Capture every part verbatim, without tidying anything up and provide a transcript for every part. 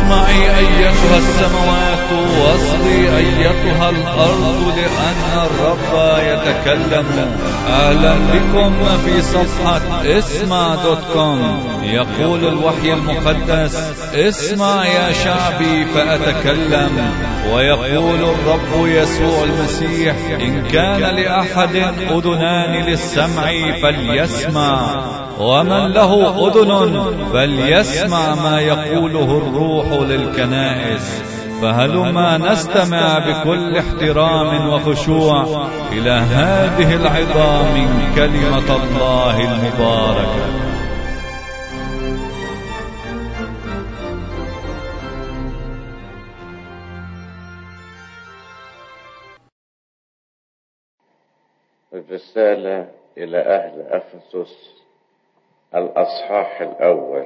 اسمعي أيتها السماوات واصغي أيتها الأرض لأن الرب يتكلم. أهلا بكم في صفحة اسمع دوت كوم. يقول الوحي المقدس: اسمع يا شعبي فأتكلم. ويقول الرب يسوع المسيح: إن كان لأحد أذنان للسمع فليسمع، ومن له أذن فليسمع ما يقوله الروح للكنائس. فهلما نستمع بكل احترام وخشوع إلى هذه العظة من كلمة الله المباركة. الرسالة إلى أهل أفسس، الأصحاح الأول.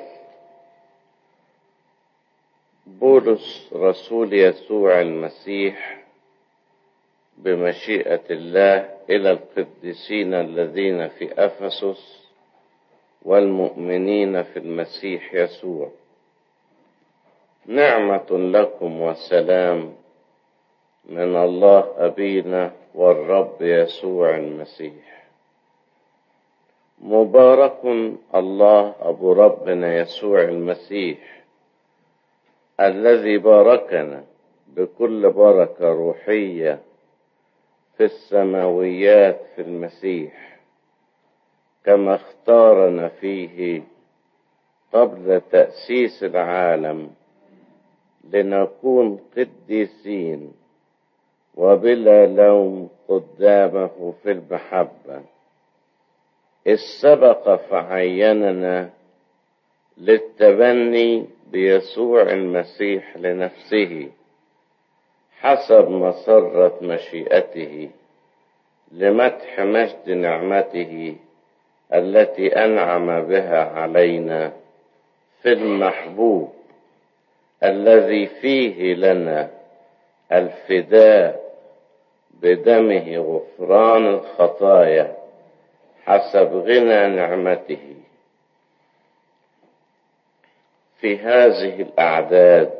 بولس رسول يسوع المسيح بمشيئة الله إلى القديسين الذين في أفسس والمؤمنين في المسيح يسوع، نعمة لكم وسلام من الله أبينا والرب يسوع المسيح. مبارك الله أبو ربنا يسوع المسيح الذي باركنا بكل بركة روحية في السماويات في المسيح، كما اختارنا فيه قبل تأسيس العالم لنكون قديسين وبلا لوم قدامه في المحبة، إذ سبق فعيننا للتبني بيسوع المسيح لنفسه حسب مسرة مشيئته، لمدح مجد نعمته التي أنعم بها علينا في المحبوب، الذي فيه لنا الفداء بدمه غفران الخطايا حسب غنى نعمته. في هذه الأعداد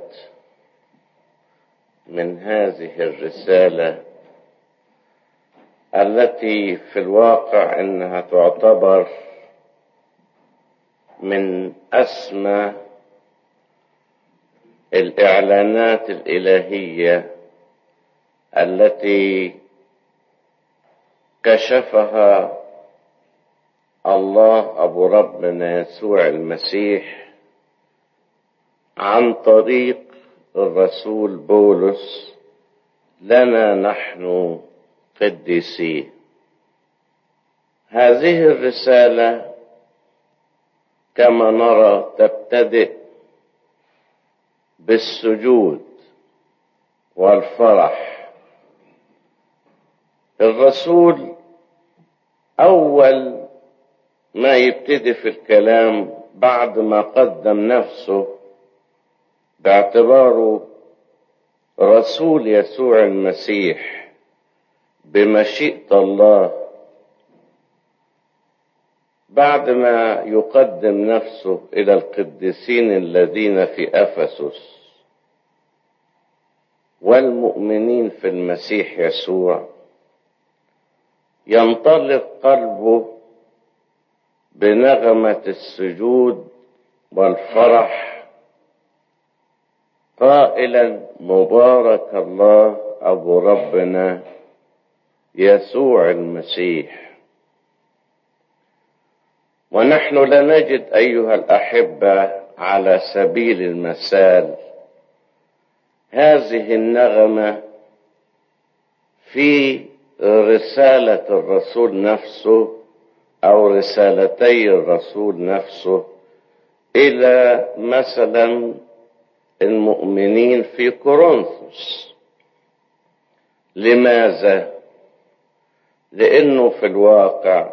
من هذه الرسالة التي في الواقع إنها تعتبر من أسمى الإعلانات الإلهية التي كشفها الله أبو ربنا يسوع المسيح عن طريق الرسول بولس لنا نحن قديسين. هذه الرسالة كما نرى تبتدئ بالسجود والفرح. الرسول أول ما يبتدي في الكلام بعد ما قدم نفسه باعتباره رسول يسوع المسيح بمشيئة الله، بعد ما يقدم نفسه إلى القديسين الذين في أفسس والمؤمنين في المسيح يسوع، ينطلق قلبه بنغمة السجود والفرح قائلا: مبارك الله أبو ربنا يسوع المسيح. ونحن لا نجد أيها الأحبة على سبيل المثال هذه النغمة في رسالة الرسول نفسه أو رسالتي الرسول نفسه إلى مثلا المؤمنين في كورنثوس. لماذا؟ لأنه في الواقع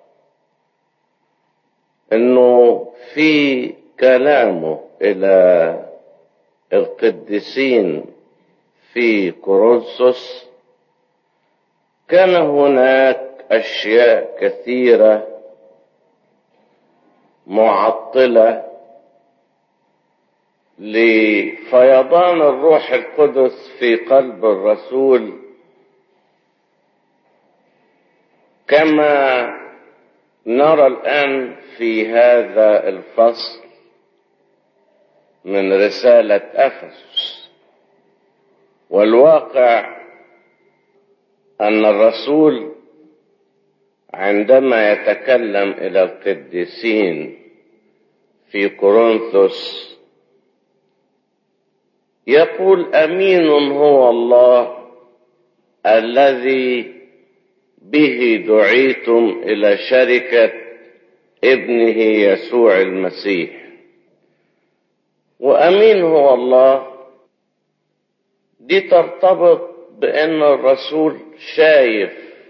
أنه في كلامه إلى القديسين في كورنثوس كان هناك أشياء كثيرة معطلة لفيضان الروح القدس في قلب الرسول، كما نرى الآن في هذا الفصل من رسالة أفسس. والواقع أن الرسول عندما يتكلم إلى القديسين في كورنثوس يقول: أمين هو الله الذي به دعيتم إلى شركة ابنه يسوع المسيح. وأمين هو الله دي ترتبط بأن الرسول شايف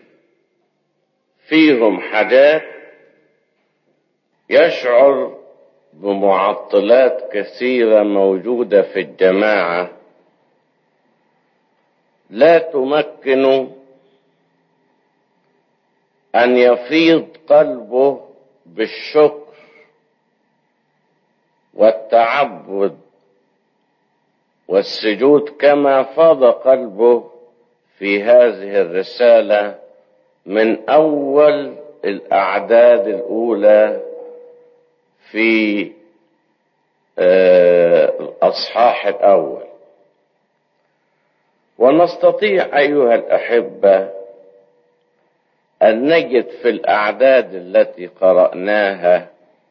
فيهم حاجات، يشعر بمعطلات كثيرة موجودة في الجماعة لا تمكن أن يفيض قلبه بالشكر والتعبد والسجود كما فاض قلبه في هذه الرسالة من أول الأعداد الأولى في الأصحاح الأول. ونستطيع أيها الأحبة أن نجد في الأعداد التي قرأناها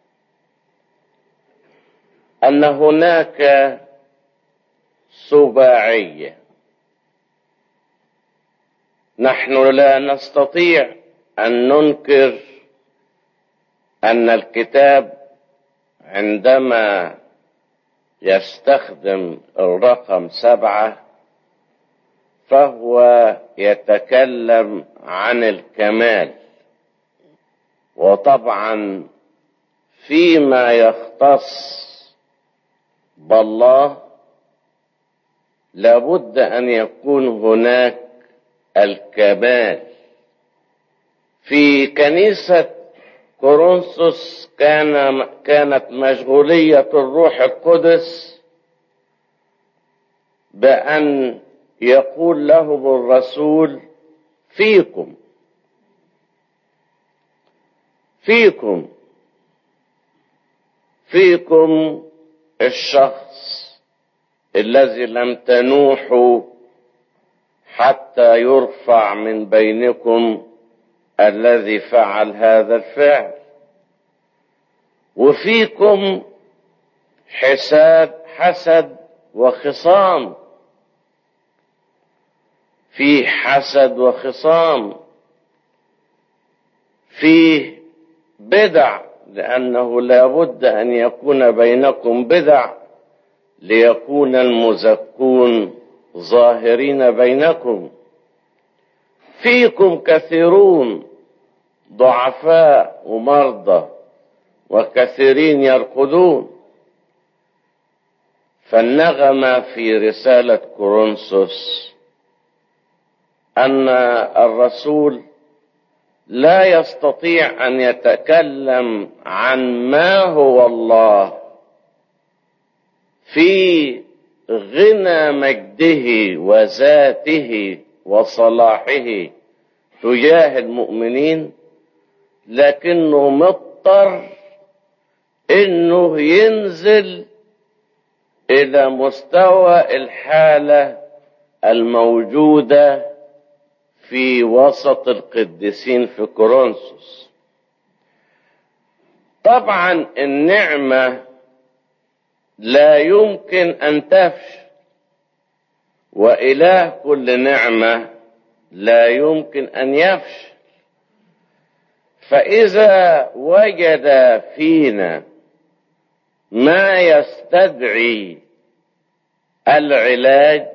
أن هناك سباعية. نحن لا نستطيع أن ننكر أن الكتاب عندما يستخدم الرقم سبعة فهو يتكلم عن الكمال. وطبعا فيما يختص بالله لابد أن يكون هناك الكمال. في كنيسة كورنثوس كان كانت مشغولية الروح القدس بأن يقول لهم الرسول: فيكم فيكم فيكم الشخص الذي لم تنوحوا حتى يرفع من بينكم الذي فعل هذا الفعل، وفيكم حساد حسد وخصام، فيه حسد وخصام، فيه بدع، لأنه لا بد أن يكون بينكم بدع ليكون المزكون ظاهرين بينكم. فيكم كثيرون ضعفاء ومرضى وكثيرين يرقدون. فالنغمة في رسالة كورنثوس أن الرسول لا يستطيع أن يتكلم عن ما هو الله في غنى مجده وذاته وصلاحه تجاه المؤمنين، لكنه مضطر انه ينزل الى مستوى الحالة الموجودة في وسط القديسين في كورنثوس. طبعا النعمة لا يمكن أن تفشل، وإله كل نعمة لا يمكن أن يفشل. فإذا وجد فينا ما يستدعي العلاج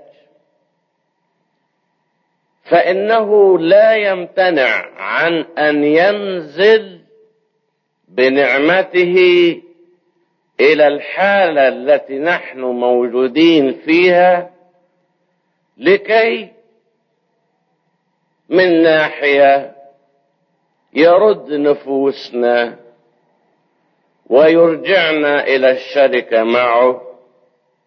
فإنه لا يمتنع عن أن ينزل بنعمته إلى الحالة التي نحن موجودين فيها، لكي من ناحية يرد نفوسنا ويرجعنا إلى الشركة معه،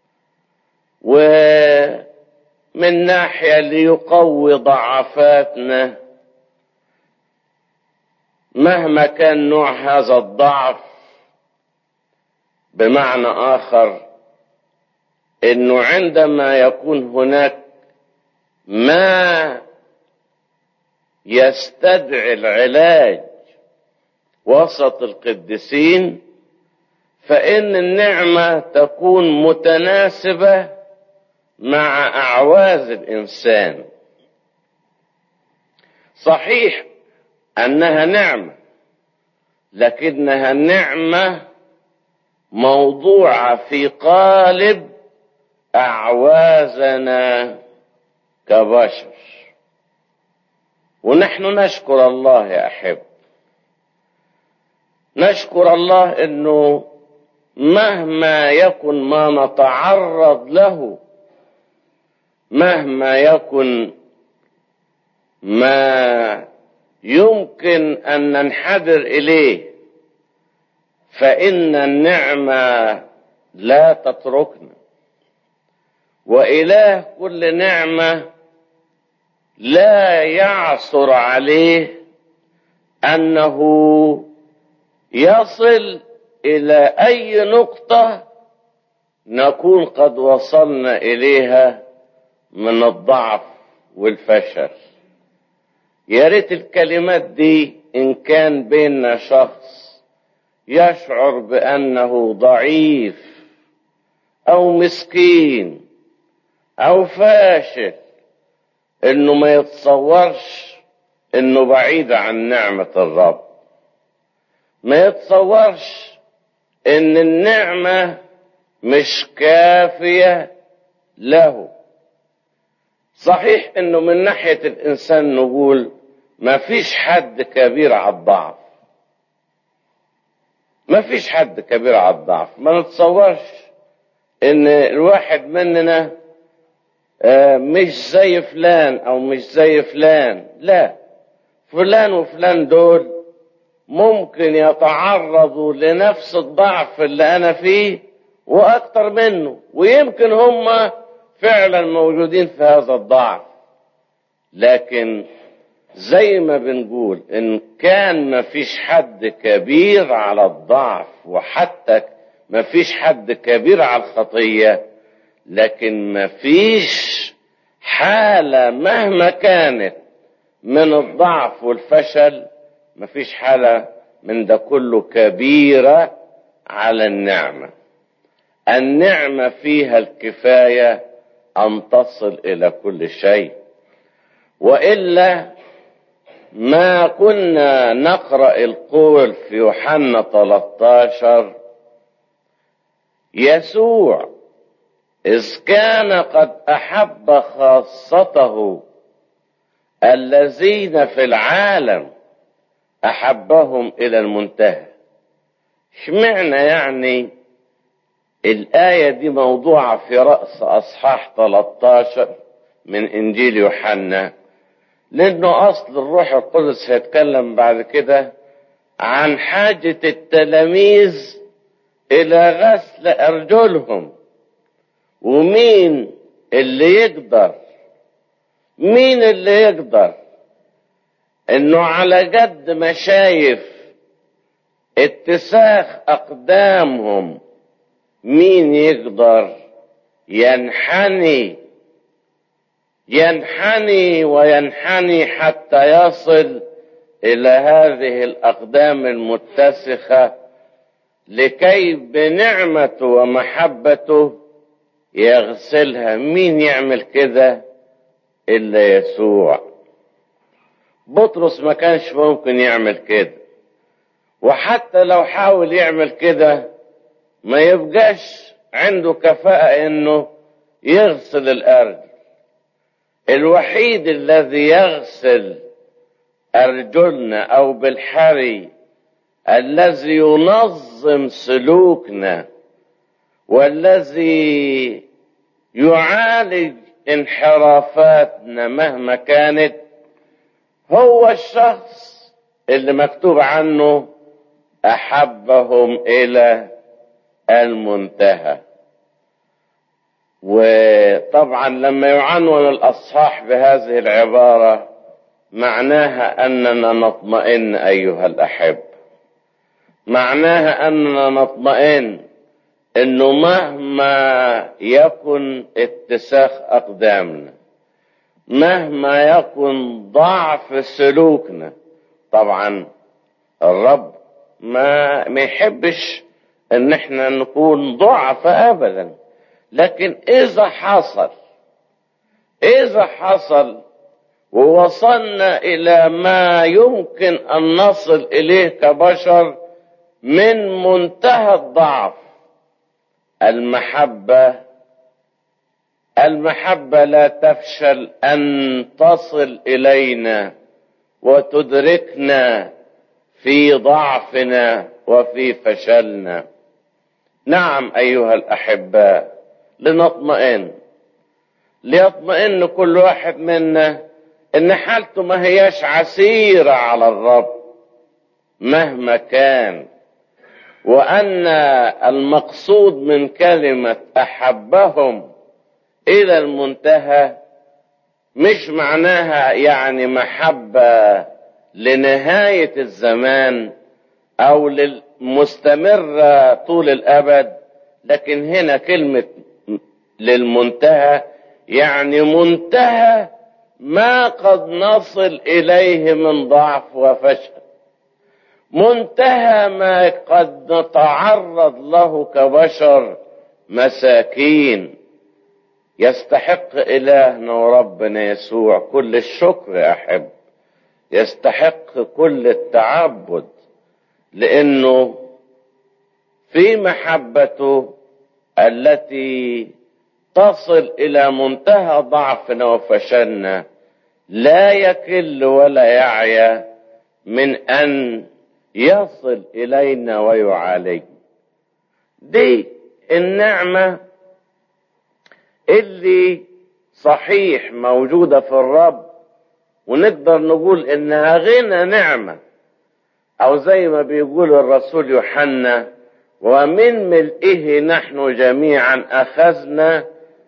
ومن ناحية ليقوي ضعفاتنا مهما كان نوع هذا الضعف. بمعنى آخر إنه عندما يكون هناك ما يستدعي العلاج وسط القديسين فإن النعمة تكون متناسبة مع أعواز الإنسان. صحيح أنها نعمة، لكنها نعمة موضوعة في قالب أعوازنا كبشر. ونحن نشكر الله يا أحب، نشكر الله إنه مهما يكن ما نتعرض له، مهما يكن ما يمكن أن ننحدر إليه، فإن النعمة لا تتركنا. وإله كل نعمة لا يعثر عليه أنه يصل إلى أي نقطة نكون قد وصلنا إليها من الضعف والفشل. يا ريت الكلمات دي إن كان بيننا شخص يشعر بأنه ضعيف أو مسكين أو فاشل، إنه ما يتصورش إنه بعيد عن نعمة الرب، ما يتصورش إن النعمة مش كافية له. صحيح إنه من ناحية الإنسان نقول ما فيش حد كبير على الضعف، ما فيش حد كبير على الضعف. ما نتصورش إن الواحد مننا مش زي فلان أو مش زي فلان، لا، فلان وفلان دول ممكن يتعرضوا لنفس الضعف اللي أنا فيه وأكتر منه، ويمكن هم فعلا موجودين في هذا الضعف. لكن زي ما بنقول إن كان ما فيش حد كبير على الضعف، وحتى ما فيش حد كبير على الخطية، لكن ما فيش حالة مهما كانت من الضعف والفشل، ما فيش حالة من ده كله كبيرة على النعمة. النعمة فيها الكفاية أن تصل إلى كل شيء، وإلا ما كنا نقرأ القول في يوحنا ثلاثة عشر: يسوع إذ كان قد أحب خاصته الذين في العالم أحبهم إلى المنتهى. اشمعنى يعني الآية دي موضوعة في رأس أصحاح ثلاثة عشر من إنجيل يوحنا؟ لأنه أصل الروح القدس هيتكلم بعد كده عن حاجة التلاميذ إلى غسل أرجلهم. ومين اللي يقدر مين اللي يقدر إنه على قد ما شايف اتساخ أقدامهم، مين يقدر ينحني ينحني وينحني حتى يصل إلى هذه الأقدام المتسخة، لكي بنعمته ومحبته يغسلها؟ مين يعمل كده إلا يسوع. بطرس ما كانش ممكن يعمل كده، وحتى لو حاول يعمل كده ما يبقاش عنده كفاءة إنه يغسل الأرجل. الوحيد الذي يغسل أرجلنا أو بالحري الذي ينظم سلوكنا والذي يعالج انحرافاتنا مهما كانت هو الشخص اللي مكتوب عنه أحبهم إلى المنتهى. وطبعا لما يعنون الأصحاح بهذه العبارة معناها أننا نطمئن أيها الأحب، معناها أننا نطمئن إنه مهما يكن اتساخ أقدامنا، مهما يكن ضعف سلوكنا، طبعا الرب ما ما يحبش ان احنا نكون ضعف ابدا، لكن اذا حصل اذا حصل ووصلنا الى ما يمكن ان نصل اليه كبشر من منتهى الضعف، المحبة المحبة لا تفشل ان تصل الينا وتدركنا في ضعفنا وفي فشلنا. نعم أيها الأحباء، لنطمئن ليطمئن كل واحد منا إن حالته ما هياش عسيرة على الرب مهما كان، وأن المقصود من كلمة أحبهم إلى المنتهى مش معناها يعني محبة لنهاية الزمان أو للمستمرة طول الأبد، لكن هنا كلمة للمنتهى يعني منتهى ما قد نصل إليه من ضعف وفشل، منتهى ما قد نتعرض له كبشر مساكين. يستحق إلهنا وربنا يسوع كل الشكر يا أحب، يستحق كل التعبد، لأنه في محبته التي تصل إلى منتهى ضعفنا وفشلنا لا يكل ولا يعيا من أن يصل إلينا ويعالج. دي النعمة اللي صحيح موجودة في الرب، ونقدر نقول إنها غنى نعمة، أو زي ما بيقول الرسول يوحنا: ومن ملئه نحن جميعا أخذنا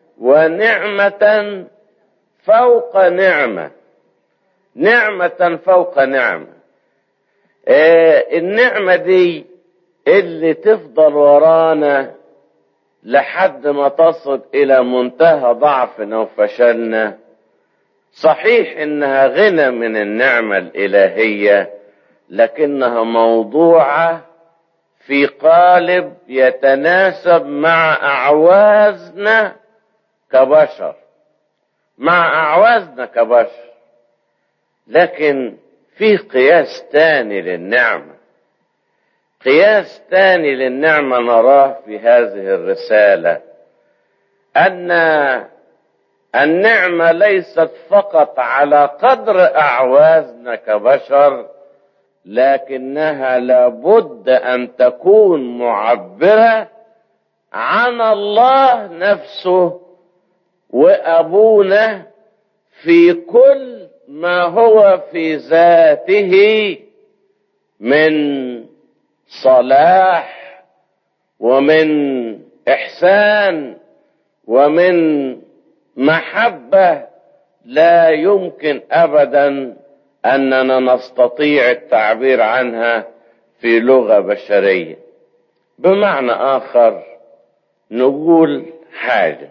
ونعمة فوق نعمة، نعمة فوق نعمة. آه النعمة دي اللي تفضل ورانا لحد ما تصل إلى منتهى ضعفنا وفشلنا، صحيح إنها غنى من النعمة الإلهية، لكنها موضوعة في قالب يتناسب مع أعوازنا كبشر، مع أعوازنا كبشر. لكن في قياس تاني للنعمة، قياس تاني للنعمة نراه في هذه الرسالة، أن النعمة ليست فقط على قدر أعوازنا كبشر، لكنها لابد أن تكون معبرة عن الله نفسه وأبونا في كل ما هو في ذاته من صلاح ومن إحسان ومن محبة لا يمكن أبدا أننا نستطيع التعبير عنها في لغة بشرية. بمعنى آخر نقول حاجة،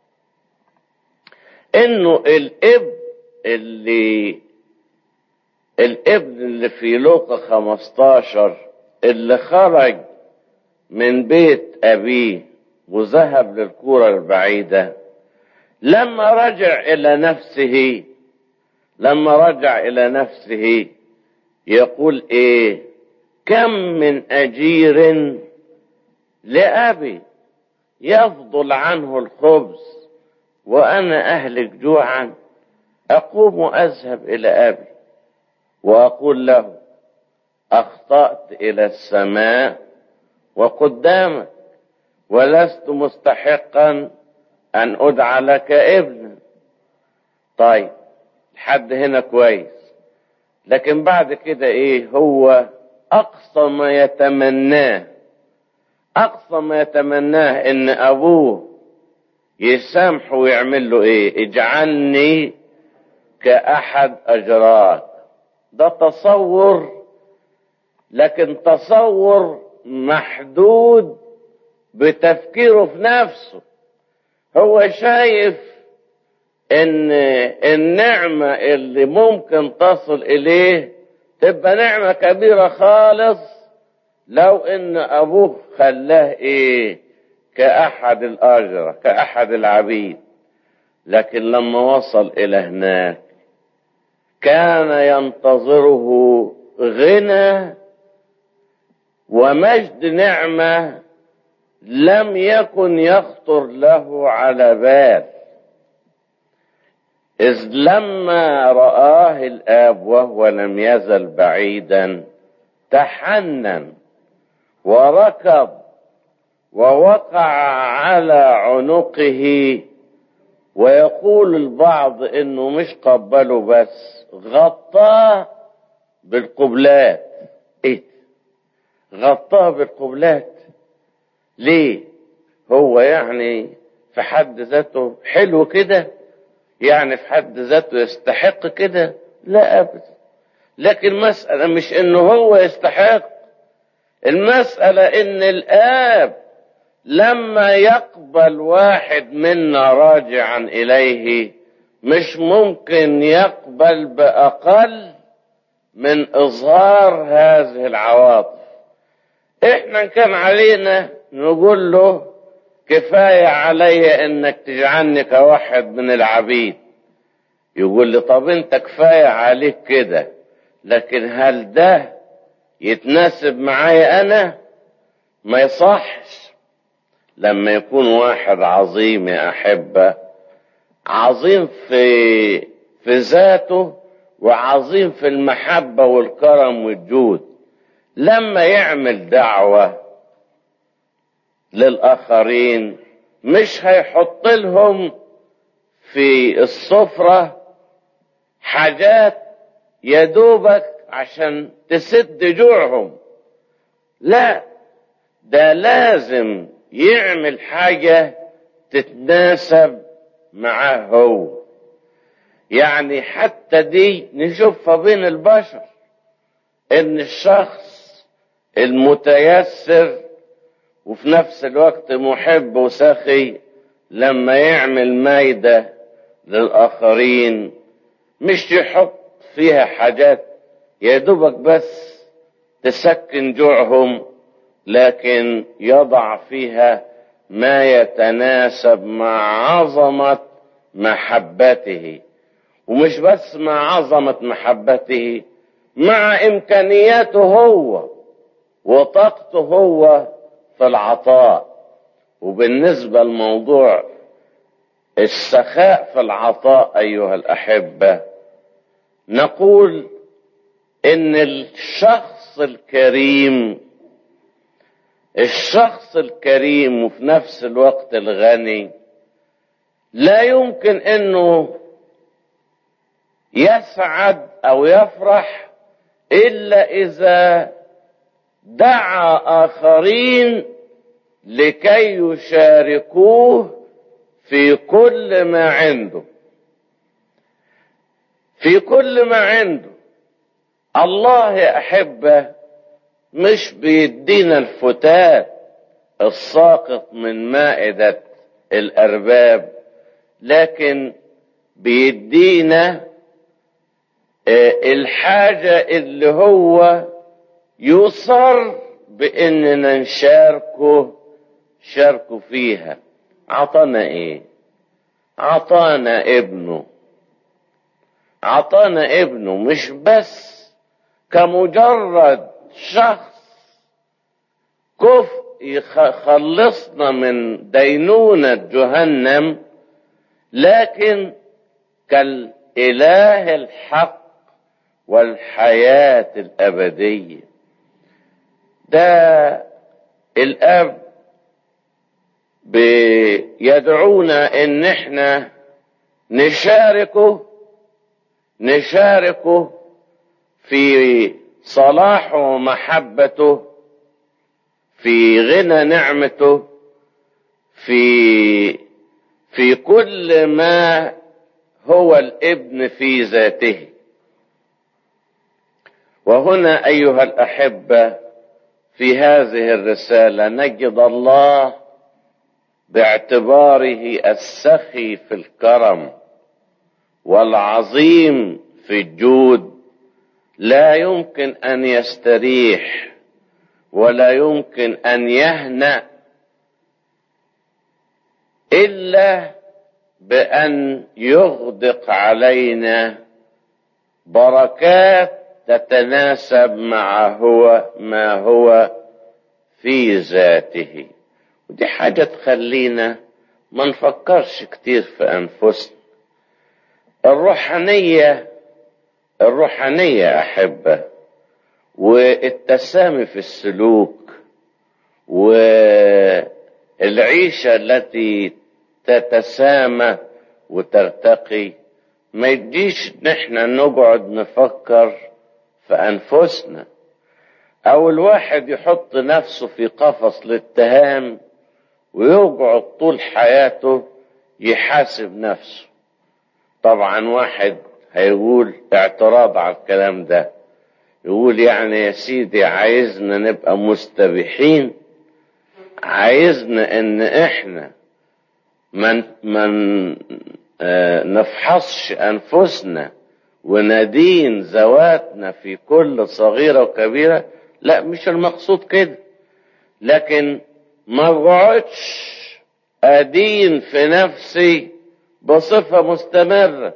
إنه الابن اللي الابن اللي في لوقا خمستاشر اللي خرج من بيت أبيه وذهب للكرة البعيدة، لما رجع إلى نفسه لما رجع إلى نفسه يقول إيه؟ كم من أجير لأبي يفضل عنه الخبز وأنا أهلك جوعا، أقوم أذهب إلى أبي وأقول له: أخطأت إلى السماء وقدامك ولست مستحقا أن أدعى لك ابنا. طيب لحد هنا كويس، لكن بعد كده إيه؟ هو أقصى ما يتمناه أقصى ما يتمناه إن أبوه يسامحه ويعمل له ايه؟ اجعلني كأحد أجراك. ده تصور، لكن تصور محدود بتفكيره في نفسه. هو شايف ان النعمة اللي ممكن تصل اليه تبقى نعمة كبيرة خالص لو ان ابوه خلاه ايه؟ كأحد الأجرة، كأحد العبيد. لكن لما وصل الى هناك كان ينتظره غنى ومجد نعمة لم يكن يخطر له على بال، إذ لما رآه الآب وهو لم يزل بعيدا تحنن وركض ووقع على عنقه. ويقول البعض انه مش قبله بس، غطاه بالقبلات. ايه غطاه بالقبلات ليه؟ هو يعني في حد ذاته حلو كده؟ يعني في حد ذاته يستحق كده؟ لا ابدا. لكن مسألة مش انه هو يستحق، المسألة ان الآب لما يقبل واحد منا راجعا إليه مش ممكن يقبل بأقل من إظهار هذه العواطف. إحنا كان علينا نقول له كفاية علي إنك تجعلني كواحد من العبيد. يقول لي طب أنت كفاية عليك كده، لكن هل ده يتناسب معايا أنا؟ ما يصحش. لما يكون واحد عظيم يا أحبة، عظيم في في ذاته وعظيم في المحبة والكرم والجود، لما يعمل دعوة للآخرين مش هيحط لهم في السفرة حاجات يدوبك عشان تسد جوعهم، لا، ده لازم يعمل حاجة تتناسب معاه هو. يعني حتى دي نشوفها بين البشر، ان الشخص المتيسر وفي نفس الوقت محب وسخي لما يعمل مايدة للآخرين مش يحط فيها حاجات يدوبك بس تسكن جوعهم، لكن يضع فيها ما يتناسب مع عظمة محبته. ومش بس مع عظمة محبته، مع إمكانياته هو وطاقته هو في العطاء. وبالنسبة لموضوع السخاء في العطاء أيها الأحبة، نقول إن الشخص الكريم الشخص الكريم وفي نفس الوقت الغني لا يمكن انه يسعد او يفرح الا اذا دعا اخرين لكي يشاركوه في كل ما عنده في كل ما عنده. الله يا احبه مش بيدينا الفتات الساقط من مائدة الأرباب، لكن بيدينا الحاجة اللي هو يصر بأننا نشاركه شاركه فيها. عطانا ايه؟ عطانا ابنه. عطانا ابنه مش بس كمجرد شخص كفء يخلصنا من دينونة جهنم، لكن كالإله الحق والحياة الأبدية. ده الأب بيدعونا إن احنا نشاركه نشاركه في صلاحه ومحبته، في غنى نعمته، في في كل ما هو الابن في ذاته. وهنا أيها الأحبة في هذه الرسالة نجد الله باعتباره السخي في الكرم والعظيم في الجود لا يمكن أن يستريح ولا يمكن أن يهنأ إلا بأن يغدق علينا بركات تتناسب مع هو ما هو في ذاته. ودي حاجة تخلينا ما نفكرش كتير في أنفسنا. الروحانية الروحانية أحبة والتسامي في السلوك والعيشة التي تتسامى وترتقي ما يجيش نحن نقعد نفكر في أنفسنا، أو الواحد يحط نفسه في قفص الاتهام ويقعد طول حياته يحاسب نفسه. طبعا واحد هيقول اعتراض على الكلام ده، يقول يعني يا سيدي عايزنا نبقى مستبيحين، عايزنا ان احنا من من آه نفحصش انفسنا وندين ذواتنا في كل صغيرة وكبيرة. لا، مش المقصود كده، لكن ما اقعدش ادين في نفسي بصفة مستمرة،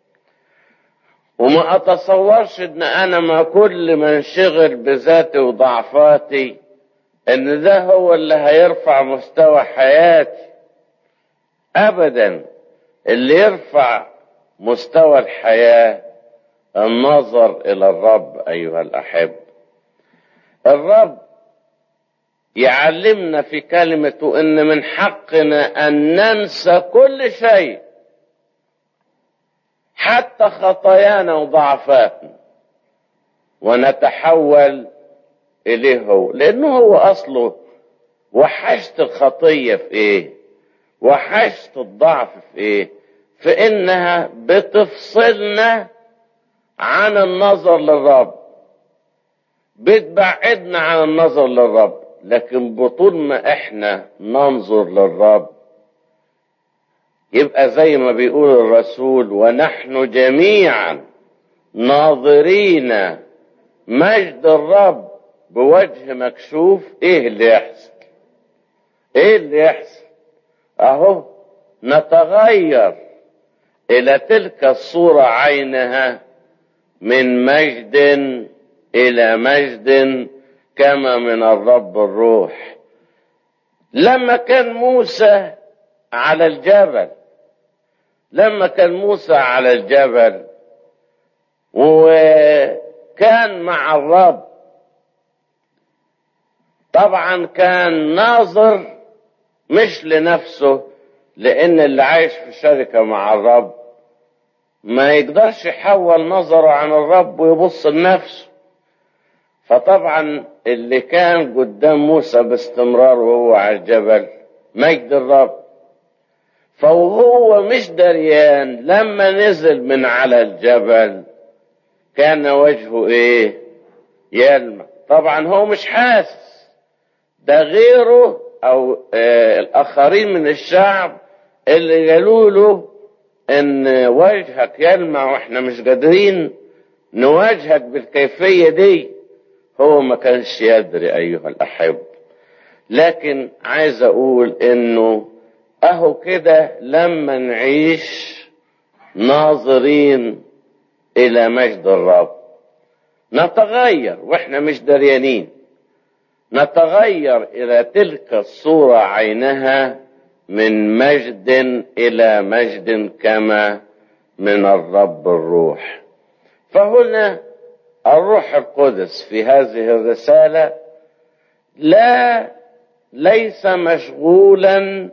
وما اتصورش ان انا ما كل ما انشغل بذاتي وضعفاتي ان ده هو اللي هيرفع مستوى حياتي. ابدا، اللي يرفع مستوى الحياة النظر الى الرب. ايها الاحب، الرب يعلمنا في كلمته ان من حقنا ان ننسى كل شيء حتى خطايانا وضعفاتنا ونتحول اليه هو، لانه هو اصله. وحشت الخطية في ايه؟ وحشت الضعف في ايه؟ في انها بتفصلنا عن النظر للرب، بتبعدنا عن النظر للرب. لكن بطول ما احنا ننظر للرب يبقى زي ما بيقول الرسول ونحن جميعا ناظرين مجد الرب بوجه مكشوف. ايه اللي يحصل؟ ايه اللي يحصل؟ اهو نتغير الى تلك الصورة عينها من مجد الى مجد كما من الرب الروح. لما كان موسى على الجبل لما كان موسى على الجبل وكان مع الرب، طبعا كان ناظر مش لنفسه، لان اللي عايش في شركة مع الرب ما يقدرش يحول نظره عن الرب ويبص لنفسه. فطبعا اللي كان قدام موسى باستمرار وهو على الجبل مجد الرب، فهو مش دريان لما نزل من على الجبل كان وجهه ايه؟ يلمع. طبعا هو مش حاسس، ده غيره او آه الاخرين من الشعب اللي قالوا له ان وجهك يلمع واحنا مش قادرين نواجهك بالكيفية دي. هو ما كانش يدري ايها الاحب. لكن عايز اقول انه اهو كده لما نعيش ناظرين الى مجد الرب نتغير واحنا مش دريانين، نتغير الى تلك الصورة عينها من مجد الى مجد كما من الرب الروح. فهنا الروح القدس في هذه الرسالة لا ليس مشغولا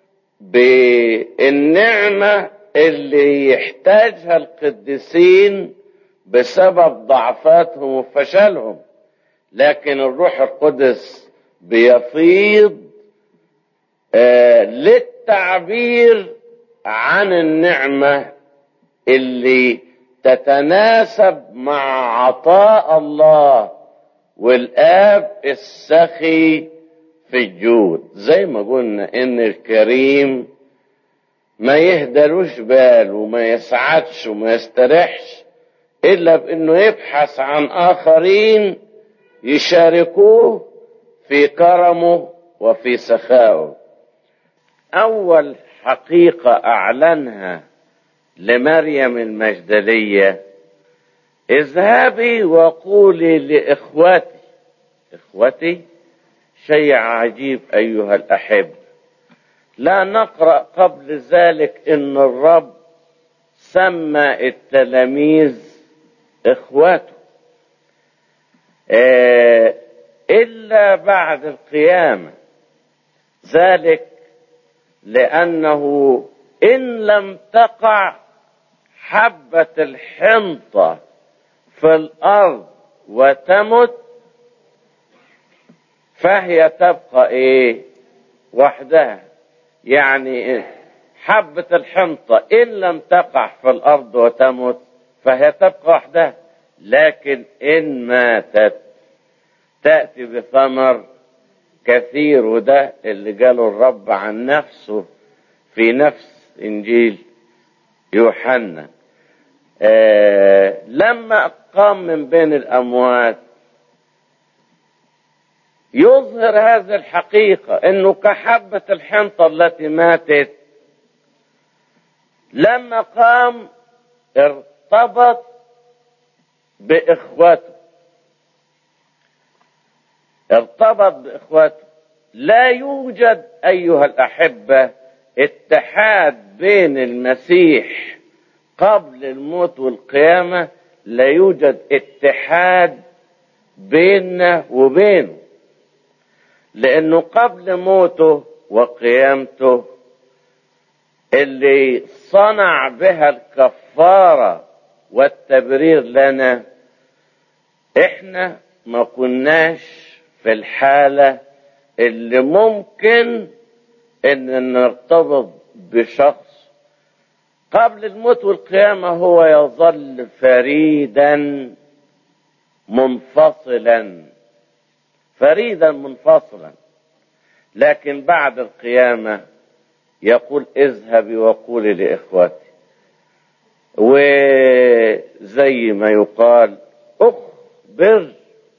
بالنعمة اللي يحتاجها القديسين بسبب ضعفاتهم وفشلهم، لكن الروح القدس بيفيض آه للتعبير عن النعمة اللي تتناسب مع عطاء الله والآب السخي في الجود. زي ما قلنا إن الكريم ما يهدلوش بال وما يسعدش وما يستريحش إلا بأنه يبحث عن آخرين يشاركوه في كرمه وفي سخائه. أول حقيقة أعلنها لمريم المجدلية: اذهبي وقولي لإخوتي. إخوتي شيء عجيب أيها الأحب، لا نقرأ قبل ذلك إن الرب سمى التلاميذ إخواته إلا بعد القيامة، ذلك لأنه إن لم تقع حبة الحنطة في الأرض وتمت فهي تبقى إيه؟ وحدها. يعني حبة الحنطة إن لم تقع في الأرض وتمت فهي تبقى وحدها، لكن إن ماتت تأتي بثمر كثير. وده اللي قاله الرب عن نفسه في نفس إنجيل يوحنا. آه لما قام من بين الأموات يظهر هذه الحقيقة، إنه كحبة الحنطة التي ماتت لما قام ارتبط بإخوته، ارتبط بإخوته. لا يوجد أيها الأحبة اتحاد بين المسيح قبل الموت والقيامة، لا يوجد اتحاد بيننا وبينه، لأنه قبل موته وقيامته اللي صنع بها الكفارة والتبرير لنا، احنا ما كناش في الحالة اللي ممكن ان نرتبط بشخص قبل الموت والقيامة. هو يظل فريدا منفصلا، فريدا منفصلا، لكن بعد القيامة يقول اذهبي وقولي لإخوتي. وزي ما يقال اخبر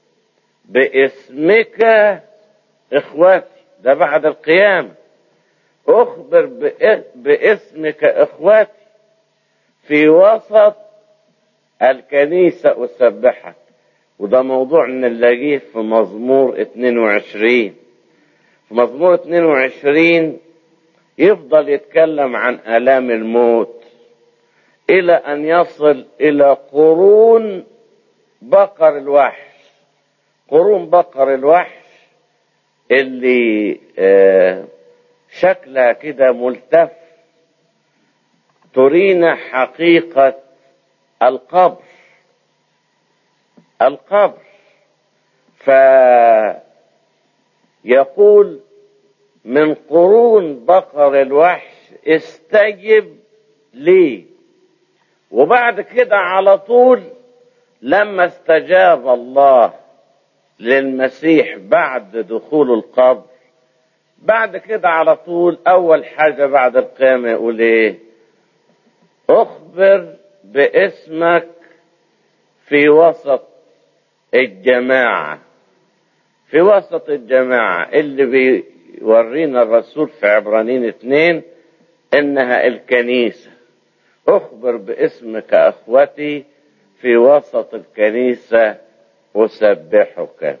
باسمك إخوتي، ده بعد القيامة. اخبر باسمك إخوتي في وسط الكنيسة أسبحك. وده موضوع نلاقيه في مزمور اثنين وعشرين. في مزمور اثنين وعشرين يفضل يتكلم عن آلام الموت إلى أن يصل إلى قرون بقر الوحش. قرون بقر الوحش اللي آه شكلها كده ملتف ترينا حقيقة القبر. القبر فيقول من قرون بقر الوحش استجب لي. وبعد كده على طول لما استجاب الله للمسيح بعد دخول القبر، بعد كده على طول أول حاجة بعد القيامة يقول إيه؟ أخبر باسمك في وسط الجماعة. في وسط الجماعة اللي بيورينا الرسول في عبرانيين اثنين إنها الكنيسة. أخبر باسمك أخوتي في وسط الكنيسة أسبحك.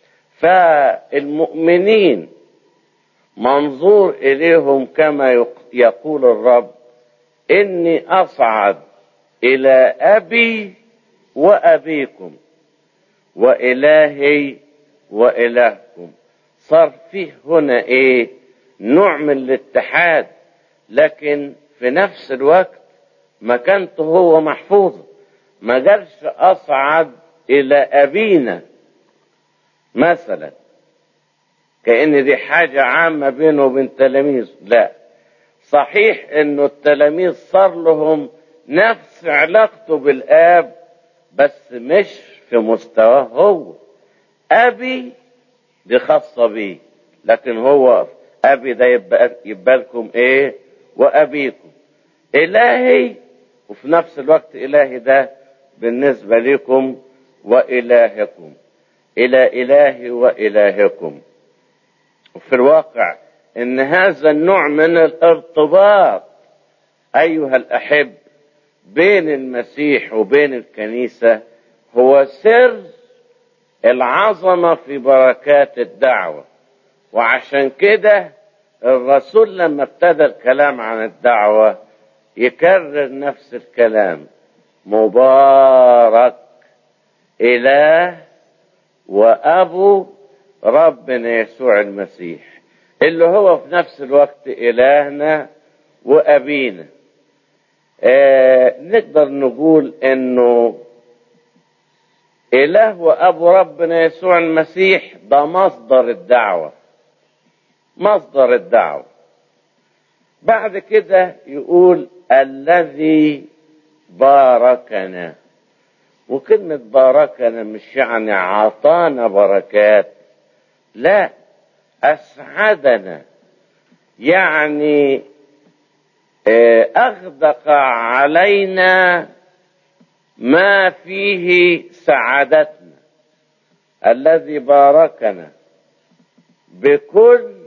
فالمؤمنين منظور إليهم كما يقول الرب إني أصعد إلى أبي وأبيكم وإلهي وإلهكم. صار فيه هنا إيه؟ نوع من الاتحاد، لكن في نفس الوقت مكانته هو محفوظة. ما قالش أصعد إلى أبينا مثلا كأن دي حاجة عامة بينه وبين تلاميذه، لا، صحيح انه التلاميذ صار لهم نفس علاقته بالآب، بس مش في مستواه هو. أبي دي خاصة بيه، لكن هو أبي ده يبقى, يبقى لكم إيه؟ وأبيكم. إلهي، وفي نفس الوقت إلهي ده بالنسبة لكم وإلهكم، إلى إلهي وإلهكم. وفي الواقع إن هذا النوع من الارتباط أيها الأحب بين المسيح وبين الكنيسة هو سر العظمة في بركات الدعوة. وعشان كده الرسول لما ابتدى الكلام عن الدعوة يكرر نفس الكلام: مبارك إله وأبو ربنا يسوع المسيح، اللي هو في نفس الوقت إلهنا وأبينا. آه نقدر نقول إنه إله وأبو ربنا يسوع المسيح ده مصدر الدعوة، مصدر الدعوة. بعد كده يقول الذي باركنا. وكلمة باركنا مش يعني عطانا بركات، لا، أسعدنا، يعني أغدق علينا ما فيه سعادتنا. الذي باركنا بكل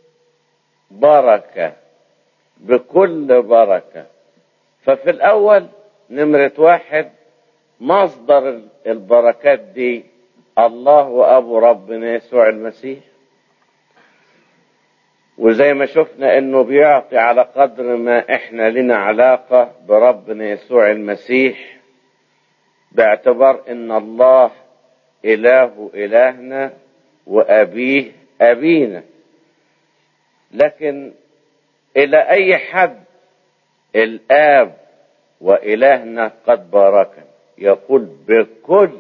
بركة، بكل بركة. ففي الأول نمرة واحد مصدر البركات دي الله وأبو ربنا يسوع المسيح. وزي ما شفنا انه بيعطي على قدر ما احنا لنا علاقة بربنا يسوع المسيح، باعتبار ان الله اله الهنا وابيه ابينا. لكن الى اي حد الاب والهنا قد باركنا؟ يقول بكل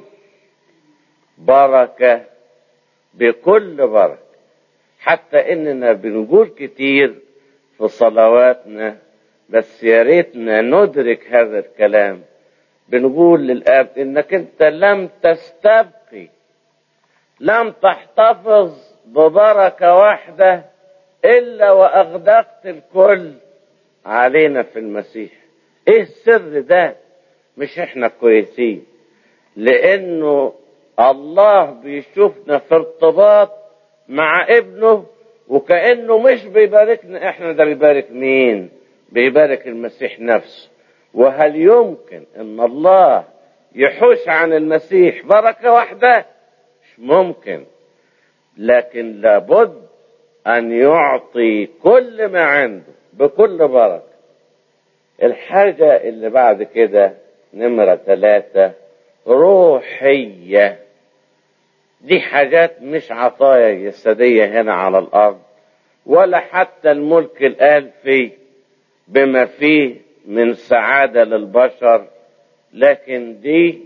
بركة، بكل بركة. حتى اننا بنقول كتير في صلواتنا، بس يا ريتنا ندرك هذا الكلام. بنقول للآب انك انت لم تستبقي، لم تحتفظ ببركة واحدة الا واغدقت الكل علينا في المسيح. ايه السر ده؟ مش احنا كويسين، لانه الله بيشوفنا في ارتباط مع ابنه، وكأنه مش بيباركنا احنا، ده بيبارك مين؟ بيبارك المسيح نفسه. وهل يمكن ان الله يحوش عن المسيح بركة واحدة؟ مش ممكن. لكن لابد ان يعطي كل ما عنده بكل بركة. الحاجة اللي بعد كده نمرة ثلاثة روحية. دي حاجات مش عطايا جسدية هنا على الأرض، ولا حتى الملك الآلفي بما فيه من سعادة للبشر، لكن دي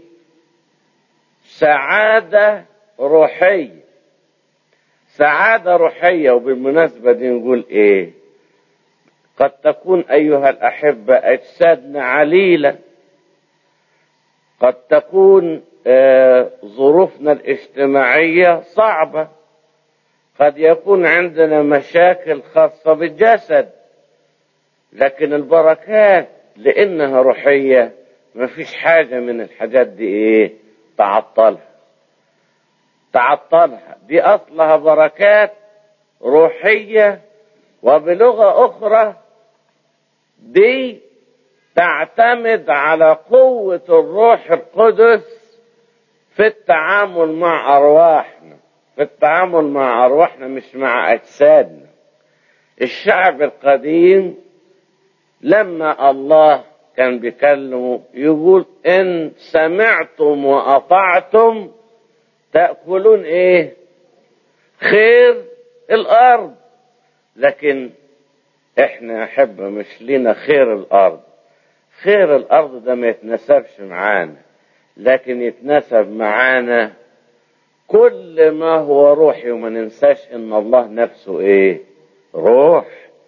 سعادة روحية، سعادة روحية. وبالمناسبة دي نقول إيه؟ قد تكون أيها الأحبة أجسادنا عليلة، قد تكون آه ظروفنا الاجتماعية صعبة، قد يكون عندنا مشاكل خاصة بالجسد، لكن البركات لأنها روحية ما فيش حاجة من الحاجات دي إيه تعطلها، تعطلها. دي أصلها بركات روحية. وبلغة أخرى دي تعتمد على قوة الروح القدس في التعامل مع أرواحنا، في التعامل مع أرواحنا مش مع أجسادنا. الشعب القديم لما الله كان بيكلمه يقول إن سمعتم وأطعتم تأكلون إيه؟ خير الأرض. لكن إحنا أحب مش لنا خير الأرض. خير الأرض ده ما يتنسبش معانا، لكن يتنسب معانا كل ما هو روحي. وما ننساش إن الله نفسه إيه؟ روح.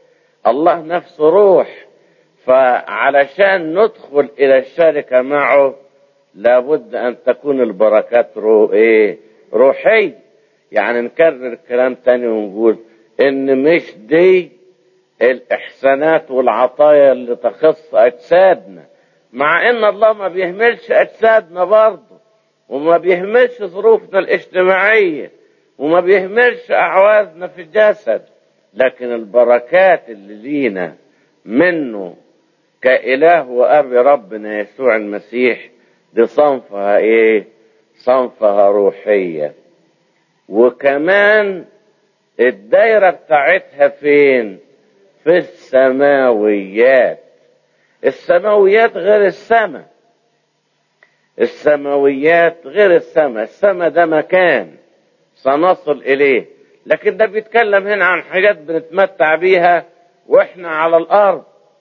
الله نفسه روح، فعلشان ندخل إلى الشركة معه لابد أن تكون البركات رو إيه؟ روحي. يعني نكرر الكلام تاني ونقول إن مش دي الإحسانات والعطايا اللي تخص أجسادنا، مع إن الله ما بيهملش أجسادنا برضه، وما بيهملش ظروفنا الاجتماعية، وما بيهملش أعوازنا في الجسد، لكن البركات اللي لينا منه كإله وأب ربنا يسوع المسيح دي صنفها إيه؟ صنفها روحية. وكمان الدايرة بتاعتها فين؟ في السماويات. السماويات غير السماء، السماويات غير السماء. السماء ده مكان سنصل إليه، لكن ده بيتكلم هنا عن حاجات بنتمتع بيها وإحنا على الأرض.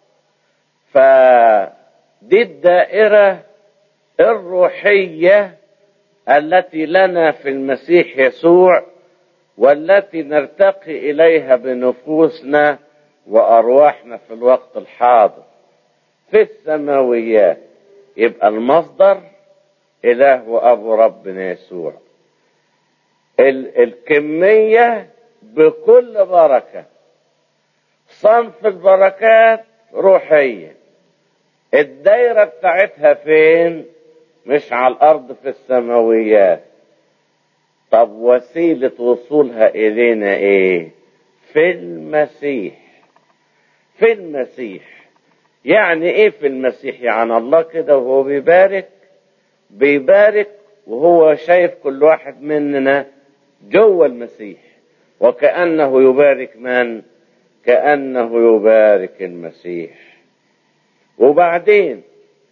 فدي الدائرة الروحية التي لنا في المسيح يسوع، والتي نرتقي إليها بنفوسنا وأرواحنا في الوقت الحاضر في السماويات. يبقى المصدر إله وأبو ربنا يسوع. ال- الكمية بكل بركة، صنف البركات روحية. الدايرة بتاعتها فين؟ مش على الأرض، في السماويات. طب وسيلة وصولها إلينا إيه؟ في المسيح. في المسيح يعني إيه في المسيح؟ يعني الله كده وهو بيبارك بيبارك وهو شايف كل واحد مننا جوه المسيح، وكأنه يبارك من؟ كأنه يبارك المسيح. وبعدين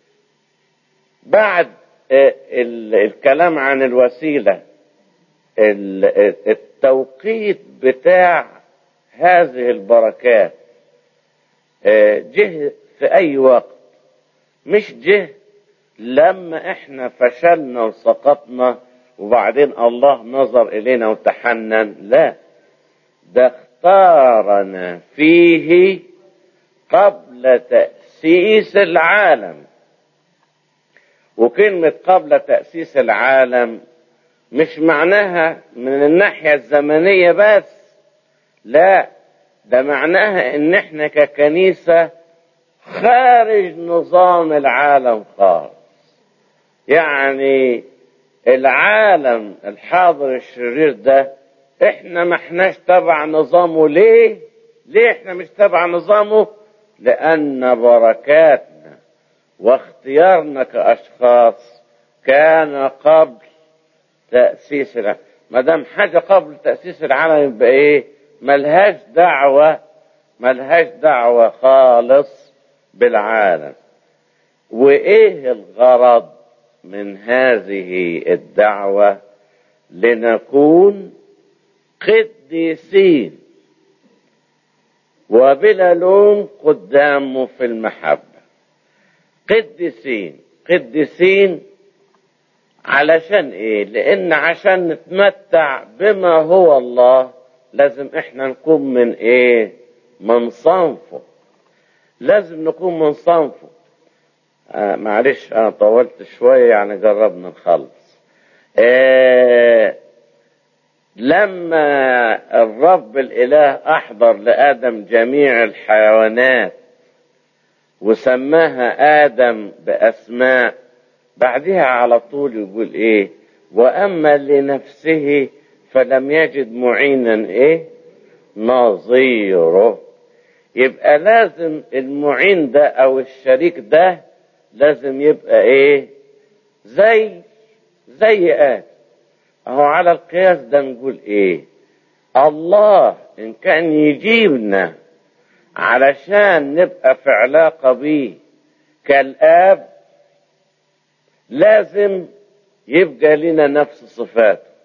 بعد الكلام عن الوسيلة، التوقيت بتاع هذه البركات جه في أي وقت، مش جه لما احنا فشلنا وسقطنا وبعدين الله نظر إلينا وتحنن. لا، ده اختارنا فيه قبل تأسيس العالم. وكلمة قبل تأسيس العالم مش معناها من الناحية الزمنية بس، لا، ده معناها ان احنا ككنيسة خارج نظام العالم خالص. يعني العالم الحاضر الشرير ده احنا ما احناش تبع نظامه. ليه؟ ليه احنا مش تبع نظامه؟ لأن بركاتنا واختيارنا كأشخاص كان قبل تأسيس العالم. ما دام حاجة قبل تأسيس العالم يبقى ايه؟ ملهاش دعوة ملهاش دعوة خالص بالعالم. وايه الغرض من هذه الدعوة؟ لنكون قديسين وبلا لوم قدامه في المحبة. قديسين قديسين علشان ايه؟ لان عشان نتمتع بما هو الله لازم احنا نكون من ايه؟ من صنفه. لازم نكون من صنفه. آه معلش انا طولت شوية، يعني جربنا نخلص. آه لما الرب الاله احضر لادم جميع الحيوانات وسماها ادم باسماء، بعدها على طول يقول ايه؟ واما لنفسه فلم يجد معينا ايه؟ نظيره. يبقى لازم المعين ده او الشريك ده لازم يبقى ايه؟ زي زي ادم. اهو على القياس ده نقول ايه؟ الله ان كان يجيبنا علشان نبقى في علاقة بيه كالاب، لازم يبقى لنا نفس صفاته.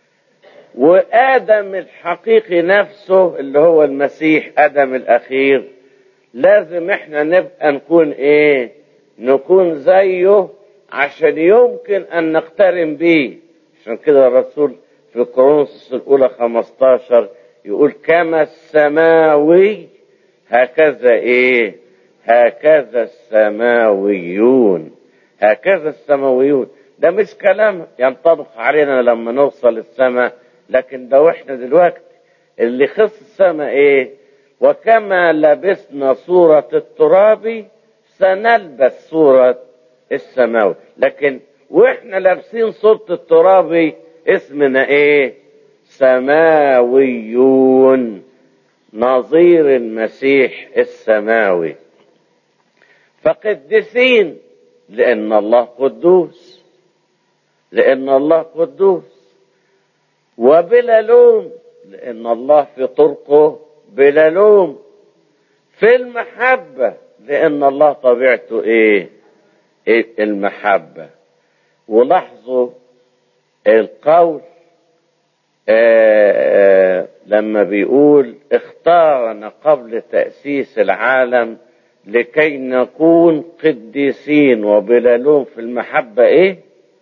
وآدم الحقيقي نفسه اللي هو المسيح آدم الأخير، لازم احنا نبقى نكون ايه؟ نكون زيه عشان يمكن ان نقترن بيه. عشان كده الرسول في كورنثوس الأولى خمستاشر يقول كما السماوي هكذا ايه؟ هكذا السماويون. هكذا السماويون ده مش كلام ينطبق علينا لما نوصل السماء، لكن ده واحنا دلوقتي اللي خص السماء ايه؟ وكما لبسنا صورة الترابي سنلبس صورة السماوي. لكن واحنا لابسين صورة الترابي اسمنا ايه؟ سماويون، نظير المسيح السماوي. فقدسين لأن الله قدوس، لأن الله قدوس. وبلا لوم لأن الله في طرقه بلا لوم. في المحبة لأن الله طبيعته إيه؟ إيه المحبة. ولاحظوا القول آآ آآ لما بيقول اختارنا قبل تأسيس العالم لكي نكون قديسين وبلا لوم في المحبة ايه؟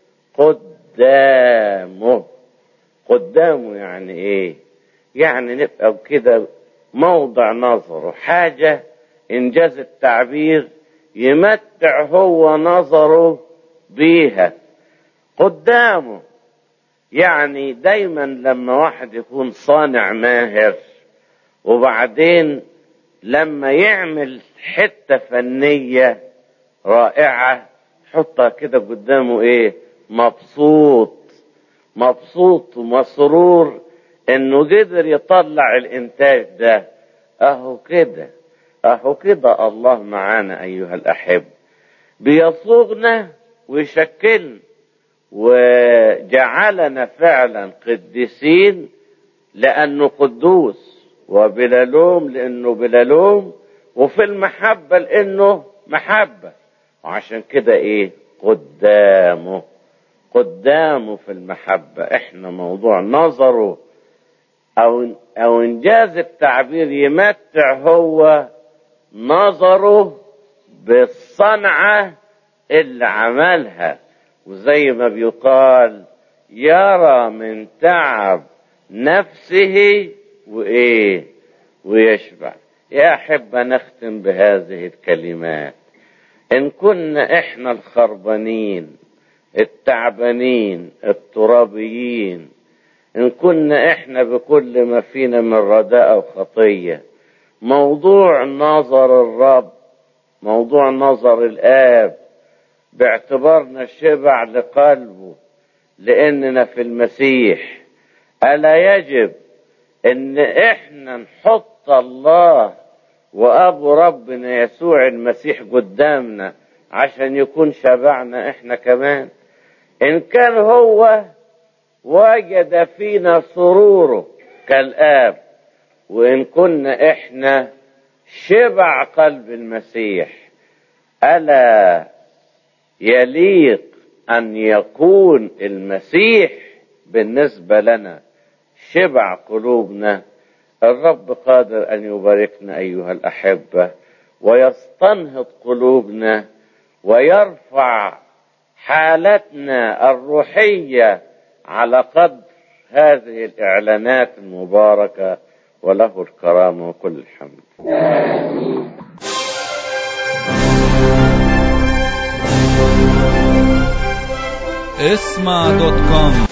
قدامه. قدامه يعني ايه؟ يعني نبقى كده موضع نظره، حاجة انجاز التعبير يمتع هو نظره بيها. قدامه يعني دايما لما واحد يكون صانع ماهر وبعدين لما يعمل حتة فنية رائعة حطها كده قدامه ايه؟ مبسوط، مبسوط ومسرور انه قدر يطلع الانتاج ده. اهو كده، اهو كده الله معانا ايها الاحب، بيصوغنا ويشكلنا وجعلنا فعلا قديسين لأنه قدوس، وبلا لوم لأنه بلا لوم، وفي المحبة لأنه محبة. وعشان كده إيه؟ قدامه، قدامه في المحبة. إحنا موضوع نظره أو, أو إنجاز التعبير يمتع هو نظره بالصنعة اللي عملها. وزي ما بيقال يرى من تعب نفسه وإيه؟ ويشبع. يا أحب نختم بهذه الكلمات. إن كنا إحنا الخربانين التعبانين الترابيين، إن كنا إحنا بكل ما فينا من رداء وخطية، موضوع نظر الرب، موضوع نظر الآب باعتبارنا شبع لقلبه لأننا في المسيح، ألا يجب أن إحنا نحط الله وأبو ربنا يسوع المسيح قدامنا عشان يكون شبعنا إحنا كمان؟ إن كان هو وجد فينا سروره كالآب، وإن كنا إحنا شبع قلب المسيح، ألا يليق أن يكون المسيح بالنسبة لنا شبع قلوبنا؟ الرب قادر أن يباركنا أيها الأحبة ويستنهض قلوبنا ويرفع حالتنا الروحية على قدر هذه الإعلانات المباركة، وله الكرامة وكل الحمد. اسمع دوت كوم